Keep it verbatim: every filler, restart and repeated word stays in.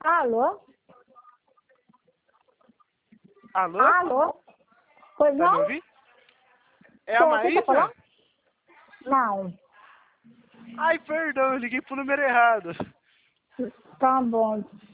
Alô? Alô? Alô? Pois Tá me não? ouvindo? É a Tô, você tá Maísa? falando? Não. Ai, perdão, eu liguei pro número errado. Tá bom.